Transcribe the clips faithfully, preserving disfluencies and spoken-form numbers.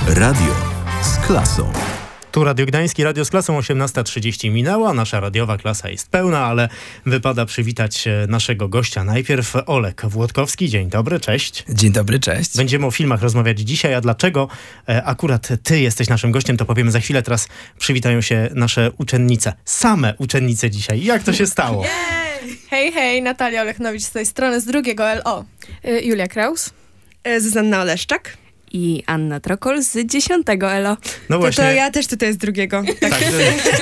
Radio z klasą. Tu Radio Gdański, Radio z klasą, osiemnasta trzydzieści minęła, nasza radiowa klasa jest pełna, ale wypada przywitać naszego gościa. Najpierw Olek Włodkowski. Dzień dobry, cześć. Dzień dobry, cześć. Będziemy o filmach rozmawiać dzisiaj, a dlaczego e, akurat ty jesteś naszym gościem, to powiemy za chwilę. Teraz przywitają się nasze uczennice. Same uczennice dzisiaj. Jak to się stało? Jej! Hej, hej, Natalia Olechnowicz z tej strony, z drugiego L O. Y, Julia Kraus. Y, Zuzanna Oleszczak. I Anna Trokol z dziesiątego Elo. No to, właśnie. to ja też tutaj z drugiego. Tak. Tak,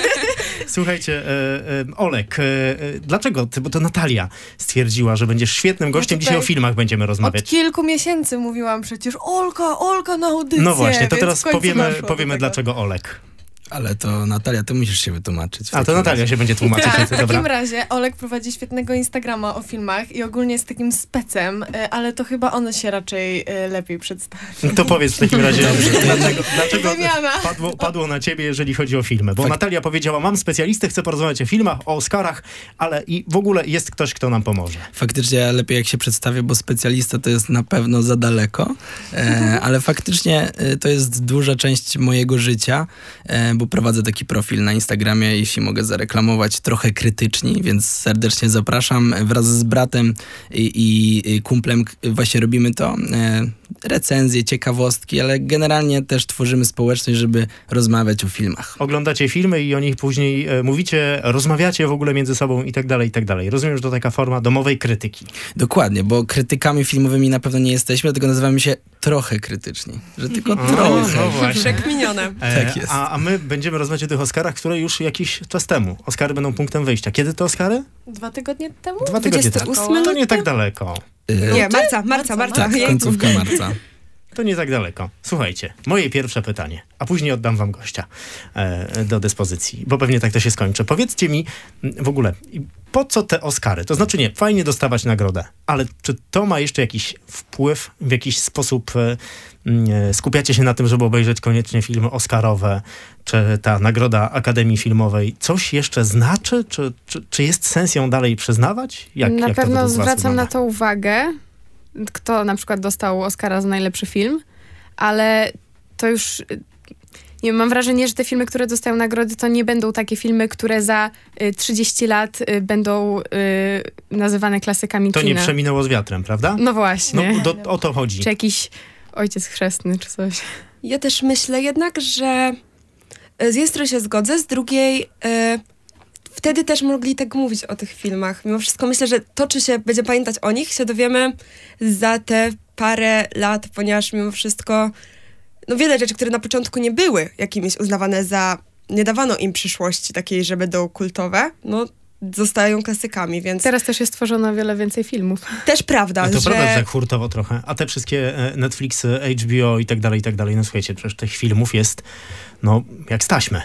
słuchajcie, e, e, Olek, e, dlaczego ty, bo to Natalia stwierdziła, że będziesz świetnym gościem, Ja dzisiaj o filmach będziemy rozmawiać. Od kilku miesięcy mówiłam przecież, Olka, Olka na audycję. No właśnie, to więc teraz w końcu powiemy, doszło do powiemy tego. dlaczego Olek. Ale to Natalia, ty musisz się wytłumaczyć. A to Natalia razie. się będzie tłumaczyć. Tak, w Dobra. takim razie Olek prowadzi świetnego Instagrama o filmach i ogólnie jest takim specem, y, ale to chyba on się raczej y, lepiej przedstawi. To powiedz w takim razie, dlaczego, dlaczego Wymiana. padło, padło na ciebie, jeżeli chodzi o filmy. Bo Fakt. Natalia powiedziała, mam specjalistę, chcę porozmawiać o filmach, o Oscarach, ale i w ogóle jest ktoś, kto nam pomoże. Faktycznie lepiej jak się przedstawię, bo specjalista to jest na pewno za daleko, e, ale faktycznie e, to jest duża część mojego życia, e, bo prowadzę taki profil na Instagramie, jeśli mogę zareklamować, trochę krytyczni, więc serdecznie zapraszam. Wraz z bratem i, i, i kumplem właśnie robimy to. E, recenzje, ciekawostki, ale generalnie też tworzymy społeczność, żeby rozmawiać o filmach. Oglądacie filmy i o nich później e, mówicie, rozmawiacie w ogóle między sobą i tak dalej, i tak dalej. Rozumiem, że to taka forma domowej krytyki. Dokładnie, bo krytykami filmowymi na pewno nie jesteśmy, dlatego nazywamy się trochę krytyczni. Że tylko trochę. No właśnie. Przekminione. E, Tak jest. A, a my będziemy rozmawiać o tych Oscarach, które już jakiś czas temu. Oscary będą punktem wyjścia. Kiedy te Oscary? Dwa tygodnie temu? Dwa tygodnie temu. dwudziestego ósmego To nie tak daleko. E, Nie, marca, marca, Marca, marca. tak, Jejku. końcówka marca. To nie tak daleko. Słuchajcie, moje pierwsze pytanie, a później oddam wam gościa e, do dyspozycji, bo pewnie tak to się skończy. Powiedzcie mi m, w ogóle, po co te Oscary? To znaczy nie, fajnie dostawać nagrodę, ale czy to ma jeszcze jakiś wpływ, w jakiś sposób e, m, skupiacie się na tym, żeby obejrzeć koniecznie filmy oscarowe, czy ta nagroda Akademii Filmowej coś jeszcze znaczy? Czy, czy, czy jest sens ją dalej przyznawać? Jak, Na jak to pewno według was zwracam wygląda? na to uwagę, kto na przykład dostał Oscara za najlepszy film, ale to już... Nie wiem, mam wrażenie, że te filmy, które dostają nagrody, to nie będą takie filmy, które za y, trzydzieści lat y, będą y, nazywane klasykami To kina. nie przeminęło z wiatrem, prawda? No właśnie. No, do, o to chodzi. Czy jakiś Ojciec Chrzestny, czy coś. Ja też myślę jednak, że z jednej strony się zgodzę, z drugiej e, wtedy też mogli tak mówić o tych filmach. Mimo wszystko myślę, że to, czy się będzie pamiętać o nich, się dowiemy za te parę lat, ponieważ mimo wszystko no wiele rzeczy, które na początku nie były jakimiś uznawane za, nie dawano im przyszłości takiej, że będą kultowe, no zostają klasykami, więc Teraz też jest tworzono wiele więcej filmów. też prawda, A to że... prawda, że tak hurtowo trochę. A te wszystkie e, Netflixy, H B O i tak dalej, i tak dalej. No słuchajcie, przecież tych filmów jest, no, jak z taśmy.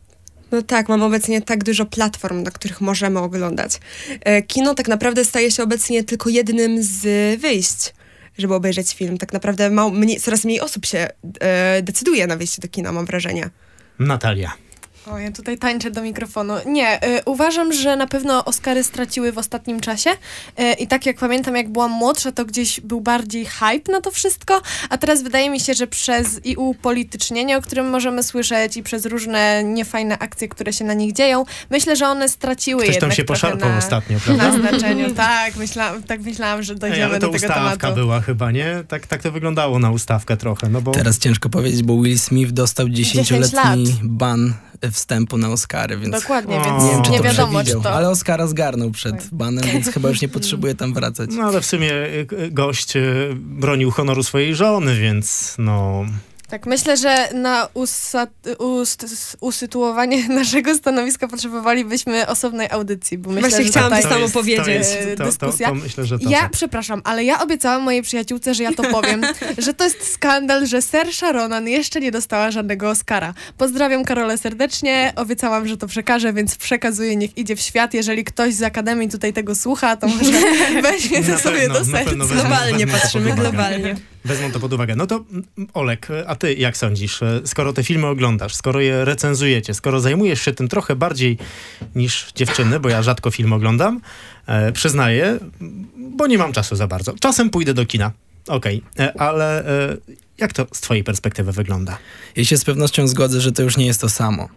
No tak, mamy obecnie tak dużo platform, na których możemy oglądać. E, kino tak naprawdę staje się obecnie tylko jednym z wyjść, żeby obejrzeć film. Tak naprawdę mał, mniej, coraz mniej osób się e, decyduje na wyjście do kina, mam wrażenie. Natalia. O, ja tutaj tańczę do mikrofonu. Nie, y, uważam, że na pewno Oscary straciły w ostatnim czasie y, i tak jak pamiętam, jak byłam młodsza, to gdzieś był bardziej hype na to wszystko, a teraz wydaje mi się, że przez i upolitycznienie, o którym możemy słyszeć i przez różne niefajne akcje, które się na nich dzieją, myślę, że one straciły Ktoś jednak tam się trochę poszarpał na, ostatnio, prawda? na znaczeniu. Tak, myślałam, tak myślałam, że Ej, dojdziemy ale to do tego ustawka tematu. była chyba, nie? Tak, tak to wyglądało na ustawkę trochę, no bo... Teraz ciężko powiedzieć, bo Will Smith dostał dziesięcioletni lat. ban wstępu na Oscary, więc Dokładnie, O, więc nie wiem, czy nie to wiadomo, czy przewidział. to... Ale Oscara zgarnął przed Oj. banem, więc chyba już nie potrzebuje tam wracać. No ale w sumie y, y, gość y, bronił honoru swojej żony, więc no... Tak, myślę, że na usa- ust- usytuowanie naszego stanowiska potrzebowalibyśmy osobnej audycji, bo myślę, Właśnie że chciałam tutaj to samo jest, powiedzieć. To jest, to, to, dyskusja. to myślę, że to Ja, tak. przepraszam, ale ja obiecałam mojej przyjaciółce, że ja to powiem, że to jest skandal, że Saoirse Ronan jeszcze nie dostała żadnego Oscara. Pozdrawiam Karolę serdecznie, obiecałam, że to przekażę, więc przekazuję, niech idzie w świat. Jeżeli ktoś z Akademii tutaj tego słucha, to może weźmie to Na sobie pewno, do na serca. pewno wezmą- Globalnie wezmą to patrzymy, pod uwagę. globalnie. Wezmą to pod uwagę. No to mm, Olek, a ty jak sądzisz? Skoro te filmy oglądasz, skoro je recenzujecie, skoro zajmujesz się tym trochę bardziej niż dziewczyny, bo ja rzadko film oglądam, e, przyznaję, bo nie mam czasu za bardzo. Czasem pójdę do kina, okej, okay. Ale e, Jak to z twojej perspektywy wygląda? Ja się z pewnością zgodzę, że to już nie jest to samo.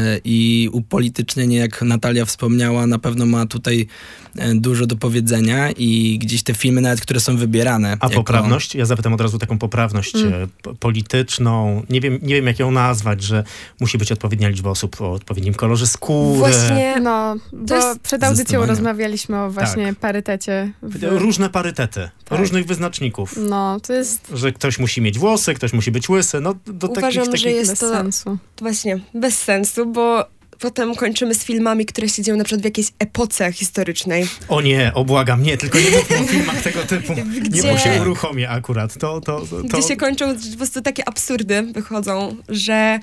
I upolitycznienie, jak Natalia wspomniała, na pewno ma tutaj dużo do powiedzenia i gdzieś te filmy nawet, które są wybierane. A jako... poprawność? Ja zapytam od razu taką poprawność mm. p- polityczną. Nie wiem, nie wiem, jak ją nazwać, że musi być odpowiednia liczba osób o odpowiednim kolorze skóry. Właśnie. No, bo jest przed audycją zdecydowanie. rozmawialiśmy o właśnie Tak. parytecie. W... Różne parytety, Tak. różnych wyznaczników. No, to jest Że ktoś musi mieć włosy, ktoś musi być łysy. No, do Uważam, takich, że takich... jest bez to sensu. właśnie bez sensu, bo potem kończymy z filmami, które się dzieją na przykład w jakiejś epoce historycznej. O nie, obłagam, nie, tylko nie mówmy o filmach tego typu. Nie, Gdzie- bo się uruchomię akurat. To, to, to, Gdzie się kończą po prostu takie absurdy wychodzą, że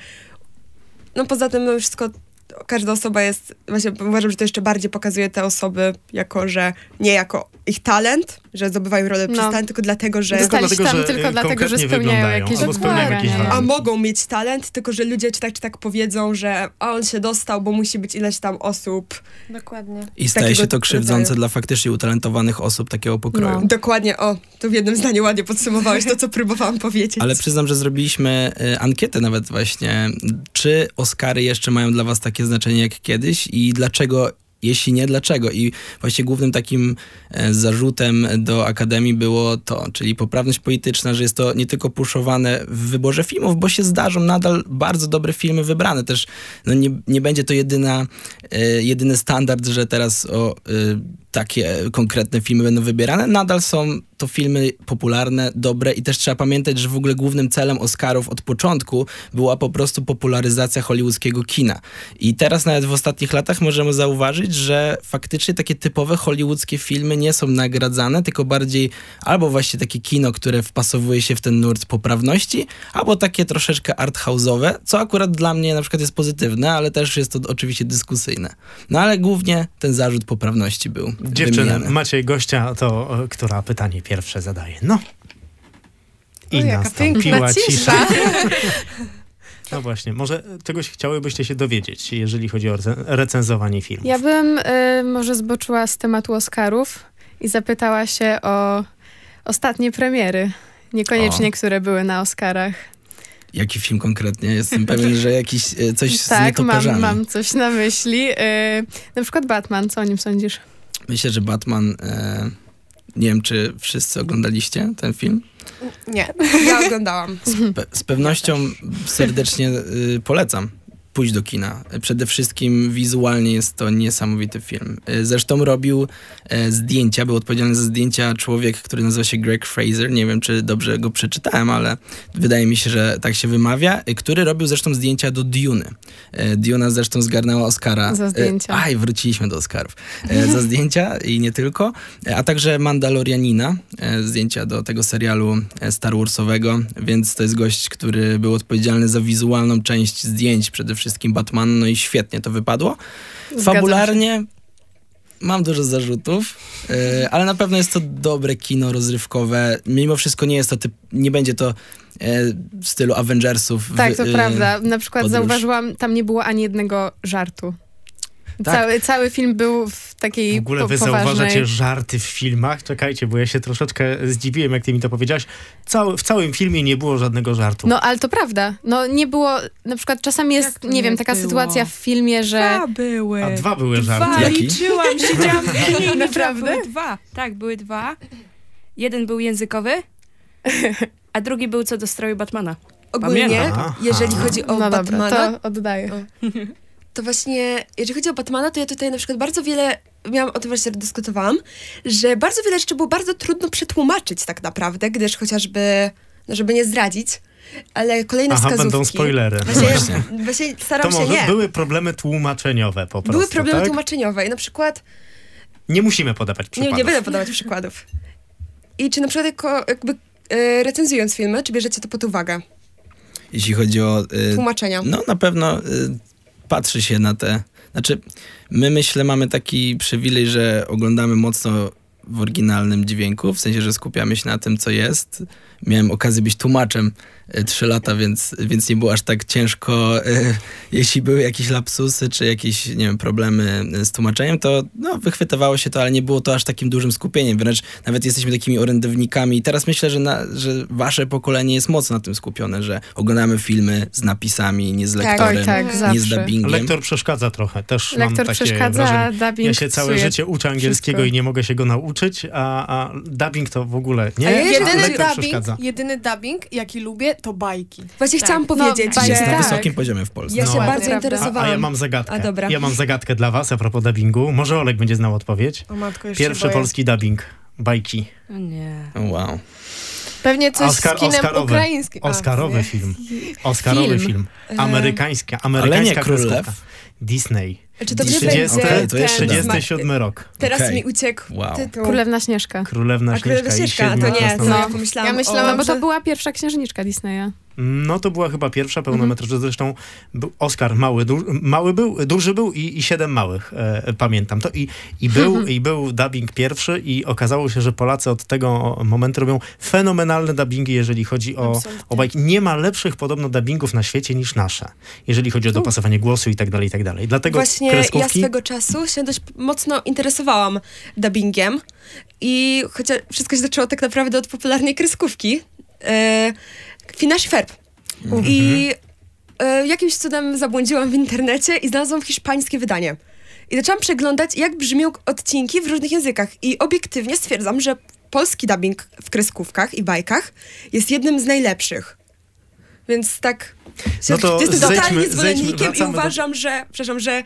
no poza tym no wszystko, każda osoba jest, właśnie uważam, że to jeszcze bardziej pokazuje te osoby jako, że nie jako ich talent, że zdobywają rolę No. przez talent, tylko dlatego, że Tylko Dostali dlatego, tam że, tylko y, dlatego, że konkretnie spełniają wyglądają, jakieś albo spełniają jakieś wymagania. warunki. a mogą mieć talent, tylko że ludzie czy tak czy tak powiedzą, że a on się dostał, bo musi być ileś tam osób. Dokładnie. I staje takiego się to krzywdzące rodzaju. dla faktycznie utalentowanych osób takiego pokroju. No. Dokładnie, o, to w jednym zdaniu ładnie podsumowałeś to, co próbowałam powiedzieć. Ale przyznam, że zrobiliśmy y, ankietę nawet właśnie, czy Oscary jeszcze mają dla was takie znaczenie jak kiedyś i dlaczego, jeśli nie, dlaczego? I właśnie głównym takim e, zarzutem do Akademii było to, czyli poprawność polityczna, że jest to nie tylko puszowane w wyborze filmów, bo się zdarzą nadal bardzo dobre filmy wybrane. Też no nie, nie będzie to jedyna, e, jedyny standard, że teraz o e, takie konkretne filmy będą wybierane. Nadal są to filmy popularne, dobre i też trzeba pamiętać, że w ogóle głównym celem Oscarów od początku była po prostu popularyzacja hollywoodzkiego kina. I teraz nawet w ostatnich latach możemy zauważyć, że faktycznie takie typowe hollywoodzkie filmy nie są nagradzane, tylko bardziej albo właśnie takie kino, które wpasowuje się w ten nurt poprawności, albo takie troszeczkę arthouse'owe, co akurat dla mnie na przykład jest pozytywne, ale też jest to oczywiście dyskusyjne. No ale głównie ten zarzut poprawności był Dziewczyny, wymieniany. macie gościa, to e, która pytanie pierwsze zadaje? No. I O, jaka nastąpiła piękna cisza. cisza. No właśnie, może czegoś chciałybyście się dowiedzieć, jeżeli chodzi o recen- recenzowanie filmów. Ja bym y, może zboczyła z tematu Oscarów i zapytała się o ostatnie premiery. Niekoniecznie, O. które były na Oscarach. Jaki film konkretnie? Jestem pewien, że jakiś e, coś z Tak, mam, nietoperzami. mam coś na myśli. Y, na przykład Batman, co o nim sądzisz? Myślę, że Batman... E, nie wiem, czy wszyscy oglądaliście ten film? Nie. Ja oglądałam. Pe- z pewnością serdecznie y, polecam. Pójść do kina. Przede wszystkim wizualnie jest to niesamowity film. Y, Zresztą robił e, zdjęcia, był odpowiedzialny za zdjęcia człowiek, który nazywa się Greg Fraser. Nie wiem, czy dobrze go przeczytałem, ale wydaje mi się, że tak się wymawia. Y, Który robił zresztą zdjęcia do Duny. Y, Duna zresztą zgarnęła Oscara. Za zdjęcia. Y, Aj, wróciliśmy do Oscarów. Y, Za zdjęcia i nie tylko. Y, A także Mandalorianina. y, Zdjęcia do tego serialu y, Star Warsowego. Więc to jest gość, który był odpowiedzialny za wizualną część zdjęć przede wszystkim Batmana, no i świetnie to wypadło. Zgadzam Fabularnie mam dużo zarzutów, yy, ale na pewno jest to dobre kino rozrywkowe. Mimo wszystko nie jest to typ, nie będzie to yy, w stylu Avengersów. Tak, to yy, prawda. Na przykład podróż. zauważyłam, tam nie było ani jednego żartu. Tak. Cały, cały film był w takiej W ogóle po, wy poważnej... zauważacie żarty w filmach? Czekajcie, bo ja się troszeczkę zdziwiłem, jak ty mi to powiedziałaś. Cały, w całym filmie nie było żadnego żartu. No, ale to prawda. No, nie było... Na przykład czasami Jak jest, to nie nie wiem, taka było? sytuacja w filmie, że... Dwa były. A dwa były żarty. Dwa, Jaki? liczyłam, siedziałam w kinie i Naprawdę? były dwa. Tak, były dwa. Jeden był językowy, a drugi był co do stroju Batmana. Ogólnie, Pamiętam. jeżeli chodzi o No Batmana, dobra, to oddaję. to właśnie, jeżeli chodzi o Batmana, to ja tutaj na przykład bardzo wiele, miałam o tym właśnie dyskutowałam, że bardzo wiele rzeczy było bardzo trudno przetłumaczyć tak naprawdę, gdyż chociażby, no żeby nie zdradzić, ale kolejne Aha, wskazówki. będą spoilery. Właśnie, Właśnie. właśnie To staram się może nie. były problemy tłumaczeniowe po prostu, Były problemy tak? tłumaczeniowe i na przykład, Nie musimy podawać nie, przykładów. nie będę podawać przykładów. I czy na przykład jako, jakby e, recenzując filmy, czy bierzecie to pod uwagę? Jeśli chodzi o... Yy, Tłumaczenia. no na pewno y, patrzy się na te... Znaczy, my myślę mamy taki przywilej, że oglądamy mocno w oryginalnym dźwięku, w sensie, że skupiamy się na tym, co jest. Miałem okazję być tłumaczem e, trzy lata, więc, więc nie było aż tak ciężko. E, jeśli były jakieś lapsusy, czy jakieś, nie wiem, problemy z tłumaczeniem, to no, wychwytywało się to, ale nie było to aż takim dużym skupieniem. Wręcz nawet jesteśmy takimi orędownikami. I teraz myślę, że, na, że wasze pokolenie jest mocno na tym skupione, że oglądamy filmy z napisami, nie z lektorem, Oj, tak, nie z zawsze. dubbingiem. Lektor przeszkadza trochę, też mam Lektor takie przeszkadza, wrażenie. dubbing Ja się całe psuje życie uczę angielskiego wszystko. i nie mogę się go nauczyć, a, a dubbing to w ogóle nie. A ja Jedyny lektor dubbing, przeszkadza. jedyny dubbing, jaki lubię, to bajki. Właśnie Tak. chciałam powiedzieć, No, że... Jest na tak. wysokim poziomie w Polsce. Ja No. się bardzo Prawda. A, interesowałam. a ja mam zagadkę. A, dobra. Ja mam zagadkę dla was a propos dubbingu. Może Olek będzie znał odpowiedź. O matko, już się Pierwszy boję. polski dubbing. Bajki. O nie. Wow. Pewnie coś Oscar- z kinem Oscarowy. ukraińskim. A, Oscarowy nie. film. Oscarowy film. Film. Amerykańska, Ale nie amerykańska Król kreskówka. Lew. Disney. Czy to nie trzydziesty będzie Okej, to jeszcze ten... da. trzydziesty siódmy rok. Teraz Okej. mi uciekł Wow. tytuł. Królewna Śnieżka. Królewna A Królewna Śnieżka i Śnieżka, siedmiu to nie, to krasnoludów. ja pomyślałam Ja myślałam, o... No bo to że- była pierwsza księżniczka Disneya. No to była chyba pierwsza pełnometrażowa, zresztą był Oscar mały, du, mały był, duży był i, i siedem małych, e, pamiętam to. I, i, był, I był dubbing pierwszy i okazało się, że Polacy od tego momentu robią fenomenalne dubbingi, jeżeli chodzi o, Absolutnie. o bajki. Nie ma lepszych podobno dubbingów na świecie niż nasze, jeżeli chodzi o dopasowanie głosu i tak dalej, i tak dalej. Dlatego Właśnie kreskówki... ja swego czasu się dość mocno interesowałam dubbingiem i chociaż wszystko się zaczęło tak naprawdę od popularnej kreskówki e, Phineas i Ferb. I e, jakimś cudem zabłądziłam w internecie i znalazłam hiszpańskie wydanie. I zaczęłam przeglądać, jak brzmią odcinki w różnych językach. I obiektywnie stwierdzam, że polski dubbing w kreskówkach i bajkach jest jednym z najlepszych. Więc tak... No to jestem zejdźmy- totalnie zejdźmy, zwolennikiem i wracamy do- uważam, że... Przepraszam, że...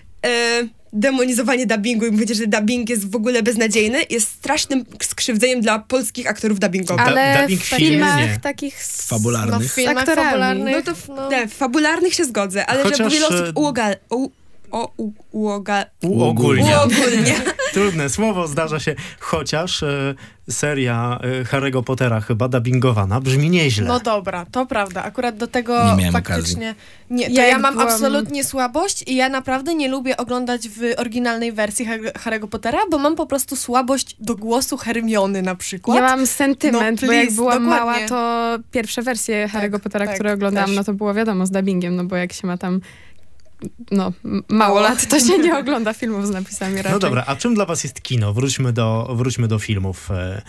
E, demonizowanie dubbingu i mówicie, że dubbing jest w ogóle beznadziejny, jest strasznym skrzywdzeniem dla polskich aktorów dubbingowych. Da- Ale dubbing w w filmie filmach nie. takich... s- Fabularnych. No w filmach aktorami. fabularnych... No to w, no. nie, w fabularnych się zgodzę, ale Chociaż, że wiele e, osób uogal... U, o, u, uoga, Uogólnia. uogólnia. Trudne słowo, zdarza się, chociaż e, seria e, Harry'ego Pottera chyba dubbingowana brzmi nieźle. No dobra, to prawda. Akurat do tego Nie miałem faktycznie... Nie, to Ja ja, jak mam byłam- absolutnie słabość i ja naprawdę nie lubię oglądać w oryginalnej wersji Harry- Harry'ego Pottera, bo mam po prostu słabość do głosu Hermiony na przykład. Ja mam sentyment, No bo jak please, byłam dokładnie. mała, to pierwsze wersje Harry'ego Pottera, tak, które oglądałam, też. no to było wiadomo z dubbingiem, no bo jak się ma tam no, m- mało Mało. lat, to się nie ogląda filmów z napisami raczej. No dobra, a czym dla was jest kino? Wróćmy do, wróćmy do filmów. E,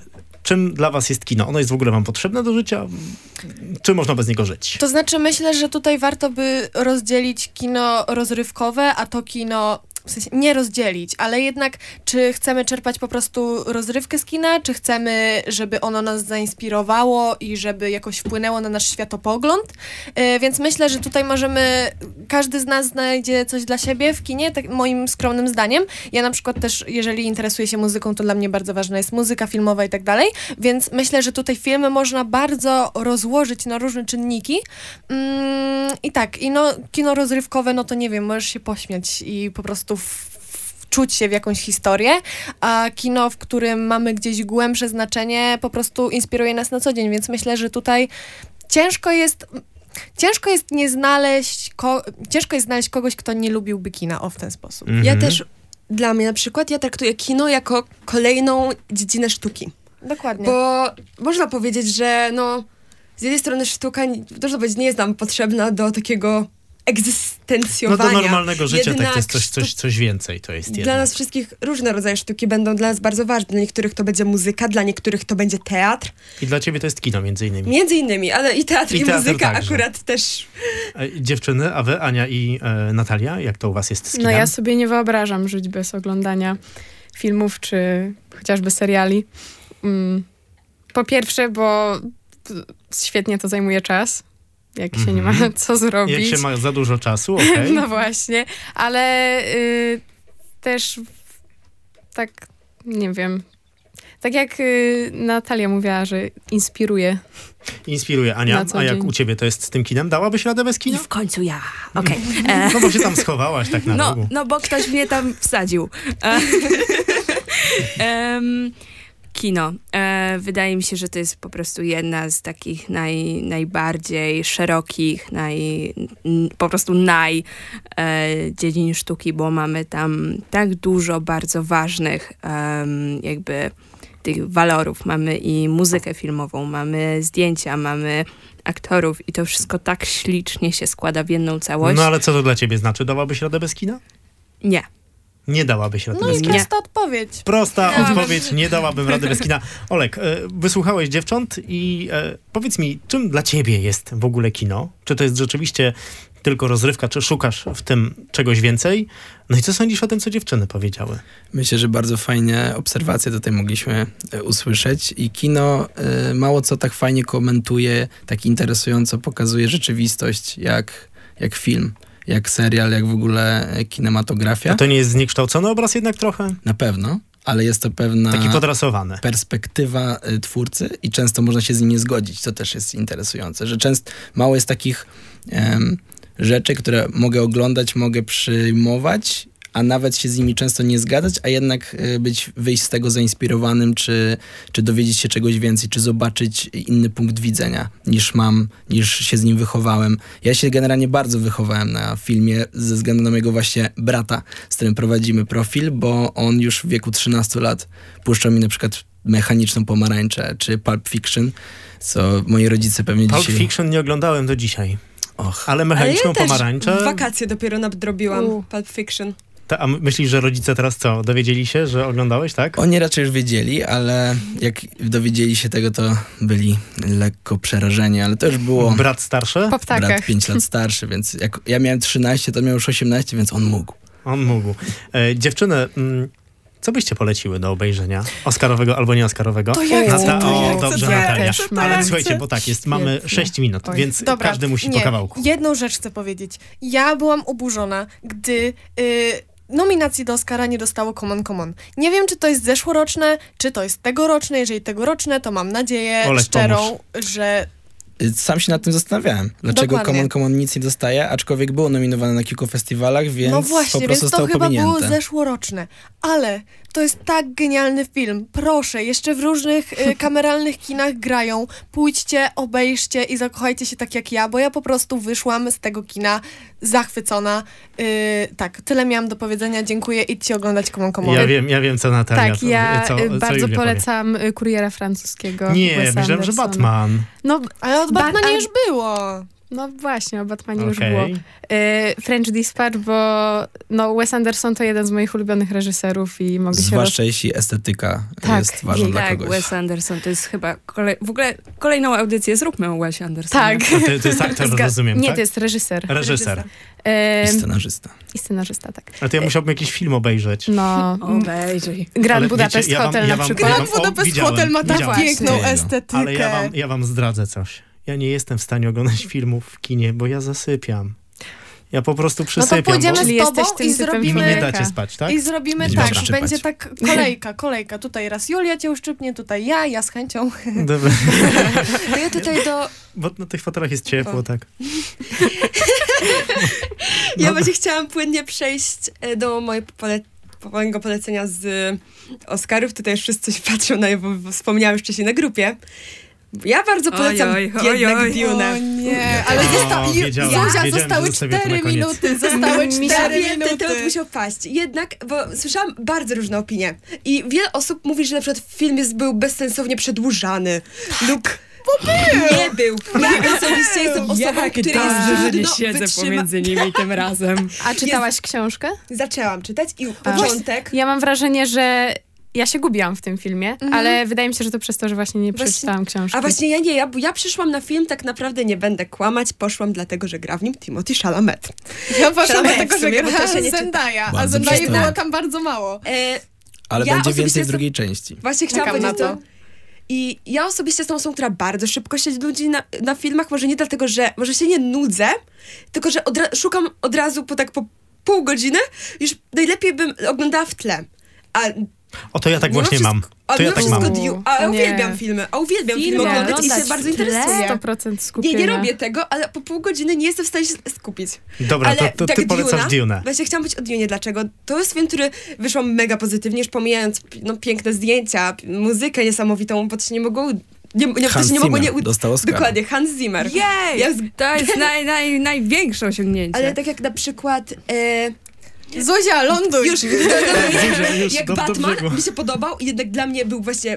Czym dla was jest kino? Ono jest w ogóle wam potrzebne do życia? Czy można bez niego żyć? To znaczy myślę, że tutaj warto by rozdzielić kino rozrywkowe, a to kino... W sensie nie rozdzielić, ale jednak czy chcemy czerpać po prostu rozrywkę z kina, czy chcemy, żeby ono nas zainspirowało i żeby jakoś wpłynęło na nasz światopogląd. Yy, więc myślę, że tutaj możemy, każdy z nas znajdzie coś dla siebie w kinie, tak moim skromnym zdaniem. Ja na przykład też, jeżeli interesuję się muzyką, to dla mnie bardzo ważna jest muzyka filmowa i tak dalej, więc myślę, że tutaj filmy można bardzo rozłożyć na różne czynniki. Yy, I tak, i no kino rozrywkowe, no to nie wiem, możesz się pośmiać i po prostu wczuć się w jakąś historię, a kino, w którym mamy gdzieś głębsze znaczenie, po prostu inspiruje nas na co dzień, więc myślę, że tutaj ciężko jest ciężko jest nie znaleźć ko- ciężko jest znaleźć kogoś, kto nie lubiłby kina, o w ten sposób. Mhm. Ja też, dla mnie na przykład, ja traktuję kino jako kolejną dziedzinę sztuki. Dokładnie. Bo można powiedzieć, że no, z jednej strony sztuka, można powiedzieć, nie jest nam potrzebna do takiego No egzystencjowania. do normalnego życia tak Jednak to jest coś, coś, sztu- coś więcej. To jest Dla jednak. nas wszystkich różne rodzaje sztuki będą dla nas bardzo ważne. Dla niektórych to będzie muzyka, dla niektórych to będzie teatr. I dla ciebie to jest kino między innymi. Między innymi, ale i teatr, I i, teatr muzyka także. akurat też. E, Dziewczyny, a wy, Ania i e, Natalia, jak to u was jest z No kinem? ja sobie nie wyobrażam żyć bez oglądania filmów czy chociażby seriali. Mm. Po pierwsze, bo świetnie to zajmuje czas, jak się nie ma Mhm. co zrobić. Jak się ma za dużo czasu, okej. No właśnie, ale y, też tak, nie wiem, tak jak y, Natalia mówiła, że inspiruje. Inspiruje. Ania, Na co a jak dzień. u ciebie to jest z tym kinem? Dałabyś radę bez I kina? w końcu ja. Okej. E, No bo się tam schowałaś tak na No, rogu. no bo ktoś mnie tam wsadził. E, em, kino. E, wydaje mi się, że to jest po prostu jedna z takich naj, najbardziej szerokich, naj, n, po prostu naj e, dziedzin sztuki, bo mamy tam tak dużo bardzo ważnych em, jakby tych walorów. Mamy i muzykę filmową, mamy zdjęcia, mamy aktorów i to wszystko tak ślicznie się składa w jedną całość. No ale co to dla ciebie znaczy? Dałabyś radę bez kina? Nie. Nie dałabyś rady No bez i kina. prosta odpowiedź. Prosta Nie. odpowiedź, nie dałabym rady bez kina. Olek, e, wysłuchałeś dziewcząt i e, powiedz mi, czym dla ciebie jest w ogóle kino? Czy to jest rzeczywiście tylko rozrywka, czy szukasz w tym czegoś więcej? No i co sądzisz o tym, co dziewczyny powiedziały? Myślę, że bardzo fajnie obserwacje tutaj mogliśmy e, usłyszeć i kino e, mało co tak fajnie komentuje, tak interesująco pokazuje rzeczywistość jak, jak film, jak serial, jak w ogóle e, kinematografia. A to nie jest zniekształcony obraz jednak trochę? Na pewno, ale jest to pewna Taki podrasowany. perspektywa y, twórcy i często można się z nim nie zgodzić, co też jest interesujące, że często mało jest takich em, rzeczy, które mogę oglądać, mogę przyjmować, a nawet się z nimi często nie zgadzać, a jednak y, być, wyjść z tego zainspirowanym, czy, czy dowiedzieć się czegoś więcej, czy zobaczyć inny punkt widzenia niż mam, niż się z nim wychowałem. Ja się generalnie bardzo wychowałem na filmie ze względu na mojego właśnie brata, z którym prowadzimy profil, bo on już w wieku trzynastu lat puszczał mi na przykład Mechaniczną pomarańczę, czy Pulp Fiction, co moi rodzice pewnie Pulp dzisiaj... Fiction nie oglądałem do dzisiaj. Och, Ale Ale Mechaniczną ja też pomarańczę... w wakacje dopiero nadrobiłam U. Pulp Fiction. Ta, a myślisz, że rodzice teraz co? Dowiedzieli się, że oglądałeś, tak? Oni raczej już wiedzieli, ale jak dowiedzieli się tego, to byli lekko przerażeni, ale to już było... Brat starszy? Po ptakach. Brat pięć lat starszy, więc jak ja miałem trzynaście, to miał już osiemnaście, więc on mógł. On mógł. E, dziewczyny, mm, co byście poleciły do obejrzenia? Oscarowego albo nie Oscarowego? To ja Nata- chcę, to o, ja chcę, dobrze, to ja Natalia. chcę, to ja Ale chcę. słuchajcie, bo tak jest, mamy Świetnie. sześć minut, Oj. więc Dobra, każdy musi nie, po kawałku. jedną rzecz chcę powiedzieć. Ja byłam oburzona, gdy y, nominacji do Oscara nie dostało Come on, Come on. Nie wiem, czy to jest zeszłoroczne, czy to jest tegoroczne. Jeżeli tegoroczne, to mam nadzieję Olek, szczerą, że Y, Sam się nad tym zastanawiałem. Dlaczego Dokładnie. Common Common nic nie dostaje, aczkolwiek było nominowane na kilku festiwalach, więc no właśnie, po więc prostu to zostało chyba było pominięte. zeszłoroczne. Ale to jest tak genialny film. Proszę, jeszcze w różnych y, kameralnych kinach grają. Pójdźcie, obejrzcie i zakochajcie się tak jak ja, bo ja po prostu wyszłam z tego kina zachwycona. Y, tak, tyle miałam do powiedzenia. Dziękuję. Idźcie oglądać Come on, Come on. Ja wiem, ja wiem, co Natalia. Tak, co, ja co, y, co bardzo Julia polecam y, Kuriera Francuskiego. powie. Nie, Wesa myślałem, że Andersona. Batman. No, Ale od Ba- Batmana a- już było. no właśnie, o Batmanie już Okej. było. Y, French Dispatch, bo no, Wes Anderson to jeden z moich ulubionych reżyserów i mogę się Zwłaszcza jeśli estetyka Tak, jest ważna i dla Tak, kogoś. Wes Anderson to jest chyba kolej... w ogóle kolejną audycję zróbmy o Wesie Andersonie. Tak. A ty, to jest aktor, Zga- rozumiem, Nie, tak? to jest reżyser. Reżyser. I Ym, scenarzysta. I scenarzysta, tak. Ale to ja musiałbym jakiś film obejrzeć. No, Obejrzyj. Grand Ale Budapest wiecie, ja wam- Hotel ja na wam- przykład. ja Grand wam- o, Budapest widziałem, Hotel ma tak widziałem. piękną Tego. estetykę. Ale ja wam, ja wam zdradzę coś. Ja nie jestem w stanie oglądać filmów w kinie, bo ja zasypiam. Ja po prostu No to przysypiam. pójdziemy bo... Czyli z tobą jesteś tym i typem I mi zrobimy... nie człowieka. dacie spać, tak? I zrobimy Będziemy tak, się szczypać. będzie tak kolejka, kolejka. Tutaj raz Julia cię uszczypnie, tutaj ja, ja z chęcią. Dobra. To ja tutaj do... Bo na tych fotelach jest ciepło, O. tak. Ja No. właśnie chciałam płynnie przejść e, do mojej pole, po- mojego polecenia z e, Oscarów. Tutaj już wszyscy się patrzą na je, bo bo wspomniałam już wcześniej na grupie. Ja bardzo polecam Oj, oj, oj, jednak oj. Dune. O nie, ale O, zosta- wiedziałem, Zuzia, wiedziałem, że zostały zostawię to na cztery koniec. minuty, zostały Ja cztery wiem, ten minuty. temat musiał paść. Jednak, bo słyszałam bardzo różne opinie. I wiele osób mówi, że na przykład film jest, był bezsensownie przedłużany. Lub... Nie był. Ja osobiście jestem osobą, która jest trudno wytrzyma... nimi tym razem. A czytałaś książkę? Zaczęłam czytać i A. początek... Ja mam wrażenie, że ja się gubiłam w tym filmie, ale wydaje mi się, że to przez to, że właśnie nie Właśnie- przeczytałam książki. A właśnie ja nie, ja, bo ja przyszłam na film, tak naprawdę nie będę kłamać, poszłam dlatego, że gra w nim Timothy Chalamet. Ja poszłam Szalone, dlatego, w że sumie, bo gra to się nie czyta. Zendaya, a Bardzo Zendaya przystojnie. było tam bardzo mało. E, Ale Ja będzie osobiście więcej w jestem- drugiej części. właśnie chciałam Czekam powiedzieć na to. to. I ja osobiście jestem osobą, która bardzo szybko się nudzi na, na filmach, może nie dlatego, że może się nie nudzę, tylko że odra- szukam od razu po tak po pół godziny, już najlepiej bym oglądała w tle. A O, to ja tak mimo właśnie wszystko- mam. A To ja mimo tak wszystko mam. Dune, a ja Nie. uwielbiam filmy, a uwielbiam filmy, Filmy oglądać i się oglądać bardzo w tle? interesuję. sto procent skupienia. Nie, nie robię tego, ale po pół godziny nie jestem w stanie się skupić. Dobra, Ale to, to tak ty polecasz Dune'a, Dune. Właśnie chciałam być o Dune. Dlaczego? To jest film, który wyszło mega pozytywnie, już pomijając no, piękne zdjęcia, muzykę niesamowitą, bo to się nie mogło... Nie, nie, to Hans się nie mogło nie Zimmer u- dostał Oscara. Dokładnie, Hans Zimmer. Jej! Ja z- To jest naj, naj, największe osiągnięcie. Ale tak jak na przykład... E, Zuzia, ląduj! już, Zuzia, już jak do- do Batman brzegu. mi się podobał i jednak dla mnie był właśnie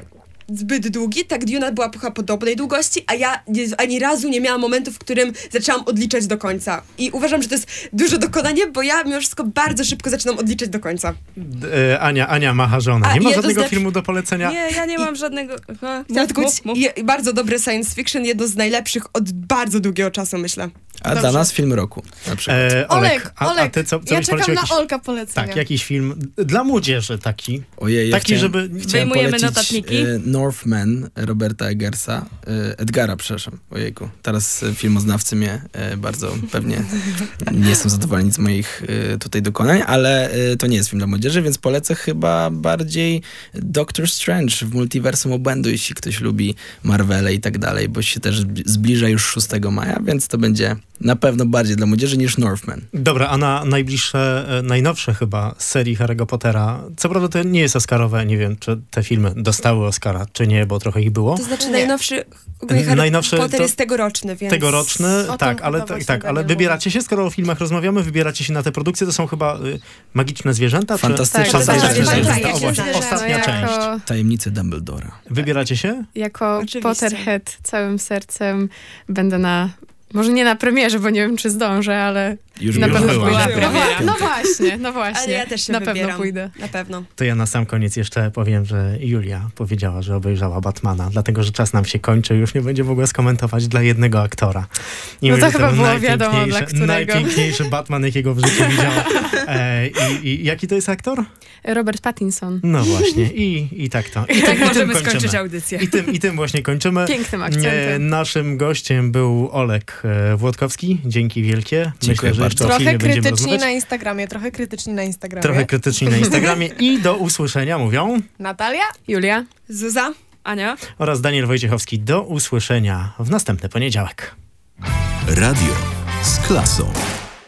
zbyt długi, tak Duna była chyba podobnej długości, a ja nie, ani razu nie miałam momentu, w którym zaczęłam odliczać do końca. I uważam, że to jest duże dokonanie, bo ja mimo wszystko bardzo szybko zaczynam odliczać do końca. D- e, Ania, Ania macha żonę. A, Nie ma jedno żadnego z lepszych- filmu do polecenia? Nie, ja nie mam żadnego... Ha, Chciałam tylko mów, powiedzieć, mów. je, bardzo dobry science fiction, jedno z najlepszych od bardzo długiego czasu, myślę. A Dobrze. dla nas film roku na przykład. E, Olek, Olek, a, Olek, a ty co, co ja byś czekam polecił na jakiś, Olka polecenia. tak, jakiś film dla młodzieży taki. Ojej, ja taki, chciałem, żeby- chciałem Wyjmujemy polecić notatniki. e, Northman Roberta Eggersa, e, Edgara, przepraszam, ojejku. Teraz e, filmoznawcy mnie e, bardzo pewnie nie są zadowoleni z moich e, tutaj dokonań, ale e, to nie jest film dla młodzieży, więc polecę chyba bardziej Doctor Strange w Multiversum Obłędu, jeśli ktoś lubi Marvele i tak dalej, bo się też zbliża już szóstego maja, więc to będzie na pewno bardziej dla młodzieży niż Northman. Dobra, a na najbliższe, e, najnowsze chyba serii Harry'ego Pottera, co prawda to nie jest oscarowe, nie wiem, czy te filmy dostały Oscara, czy nie, bo trochę ich było. To znaczy Nie. najnowszy, ogólnie Harry Najnowszy Potter to- jest tegoroczny, więc... Tegoroczny, O tym tak, chyba ale, właśnie tak, ale Daniel wybieracie się, skoro o filmach rozmawiamy, wybieracie się na te produkcje, to są chyba y, magiczne zwierzęta? czy- Fantastyczne Tak, Fantastyczne fantastyczne zwierzęta. zwierzęta. O, właśnie, Fantastyczne ostatnia no, część. jako, Tajemnice Dumbledora. Wybieracie się? jako Oczywiście. Potterhead całym sercem będę na... Może nie na premierze, bo nie wiem, czy zdążę, ale Już na już pewno była. pójdę. Była. No, wa- no właśnie, no właśnie. Ale ja też się Na wybieram. pewno pójdę. Na pewno. To ja na sam koniec jeszcze powiem, że Julia powiedziała, że obejrzała Batmana, dlatego, że czas nam się kończy, już nie będzie mogła skomentować dla jednego aktora. I No mówię, to że chyba był było wiadomo, najpiękniejszy- dla którego. Najpiękniejszy Batman, jakiego w życiu widziała. E, i, I jaki to jest aktor? Robert Pattinson. No właśnie, i, i tak to. I, Tak tym, i tym możemy kończymy. skończyć audycję. I tym, I tym właśnie kończymy. Pięknym Nie, akcentem. naszym gościem był Olek e, Włodkowski. Dzięki wielkie. Dziękuję Myślę, że jeszcze bardzo. o filmie Trochę będziemy krytyczni rozmawiać. na Instagramie, trochę krytyczni na Instagramie. Trochę krytyczni na Instagramie. I do usłyszenia mówią Natalia? Julia? Zuza? Ania? oraz Daniel Wojciechowski. Do usłyszenia w następny poniedziałek. Radio z klasą.